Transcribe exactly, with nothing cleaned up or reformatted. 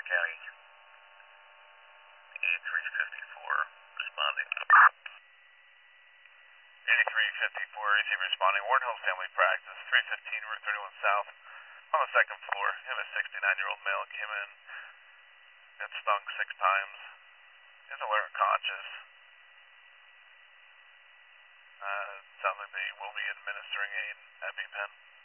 County. eighty-three fifty-four, responding. eighty-three fifty-four, A C responding. Warren Hills Family Practice, three fifteen Route thirty-one South. On the second floor, you have a sixty-nine-year-old male came in, got stung six times. He's alert and conscious. Uh, sounds like they will be administering an EpiPen.